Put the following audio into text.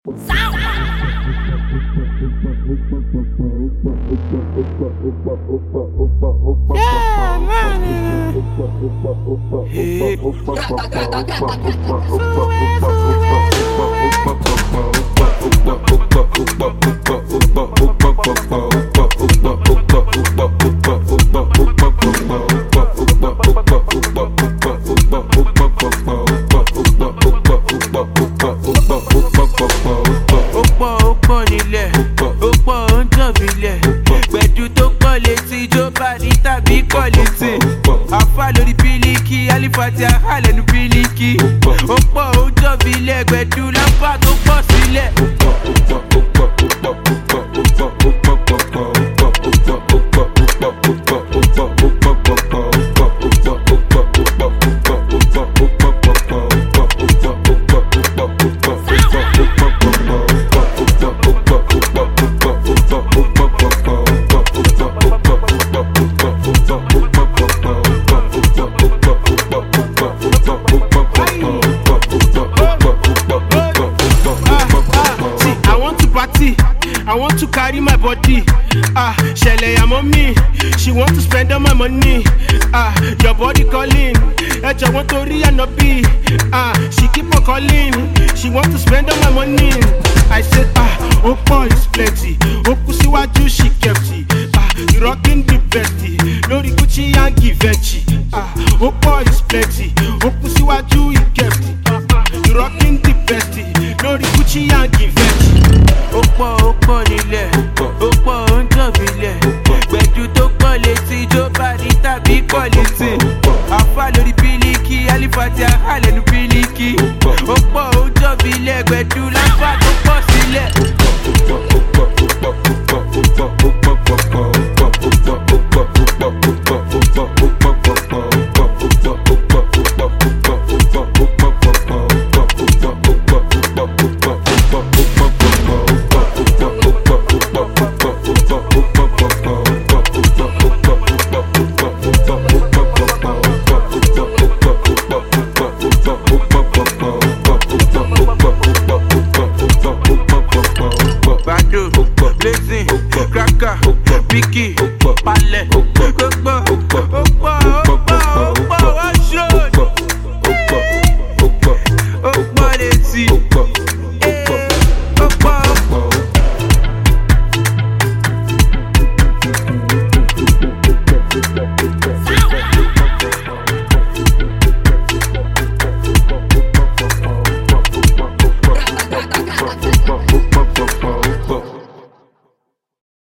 I want to carry my body. Shele ya mommy, she want to spend all my money. Your body calling, I want to re-and-be. She keep on calling, she want to spend all my money. I said, Opa is plenty. Okusi waju she kept it. You rocking the bestie, no the Gucci and Givenchy. Opa is plenty. Okusi waju he kept it. You rocking the bestie, no the Gucci and Givenchy. Opo nílẹ̀, Opo ń jọ̀bílẹ̀. Gbẹ̀du tó pọ̀ létí, jó parí tàbí quality. Àfa lórí bílíkì, Alifati àhálẹ̀nu bílíkì. Opo ń jọ̀bílẹ̀, gbẹ̀du lápá tó